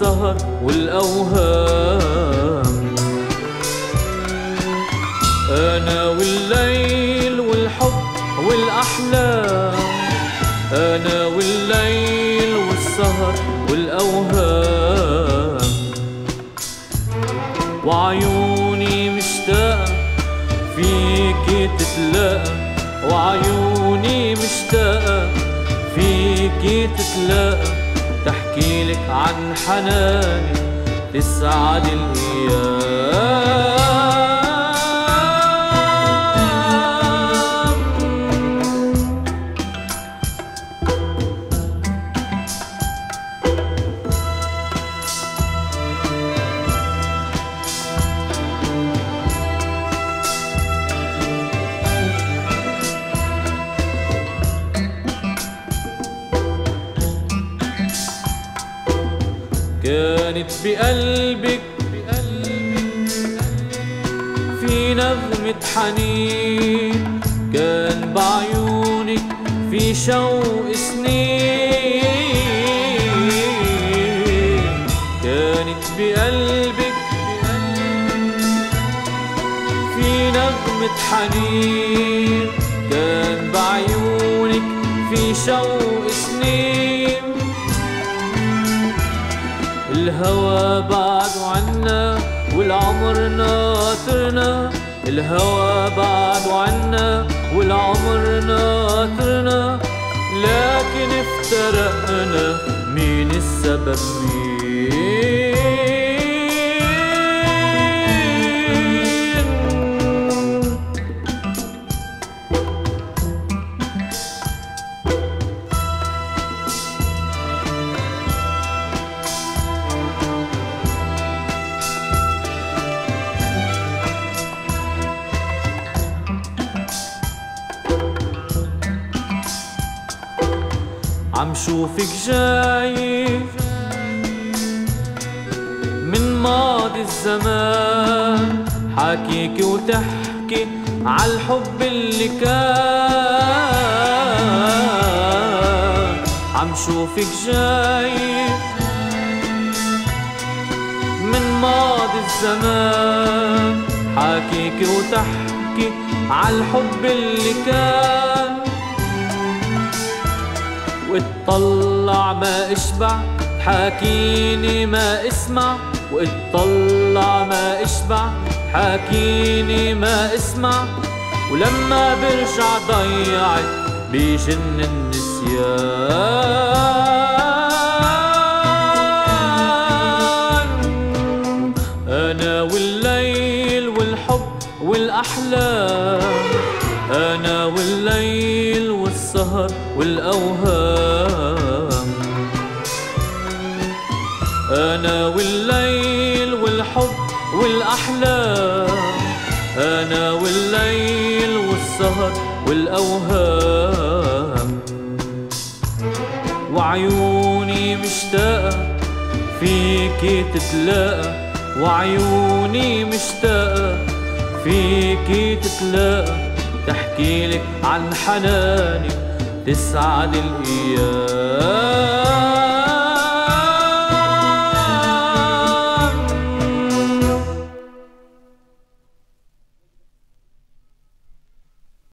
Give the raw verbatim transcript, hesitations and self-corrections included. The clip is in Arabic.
والسهر والأوهام. أنا والليل والحب والأحلام، أنا والليل والسهر والأوهام. وعيوني مشتاقة فيكي تتلاقى، وعيوني مشتاقة فيكي تتلاقى، تحكيلك عن حناني تسعد الأيام. كانت بقلبك في نغمة حنين، كان بعيونك في شوق سنين. كانت بقلبك في نغمة حنين، كان بعيونك في شوق سنين. الهوى بعد عنا والعمر ناطرنا، الهوى بعد عنا والعمر ناطرنا، لكن افترقنا مين السبب مين؟ عم شوفك جاي من ماضي الزمان، حاكيكي وتحكي عالحب اللي كان. عم شوفك جاي من ماضي الزمان، حاكيكي وتحكي عالحب اللي كان. واتطلع ما اشبع حاكيني ما اسمع، واتطلع ما اشبع حاكيني ما اسمع. ولما برجع ضيعت بيجن النسيان. أنا والليل والحب والأحلام، أنا والليل والسهر والأوهام. أنا والليل والحب والأحلام، أنا والليل والسهر والأوهام. وعيوني مشتاقة فيكي تتلاقى، وعيوني مشتاقة فيكي تتلاقى، تحكيلك عن حناني تسعد الأيام.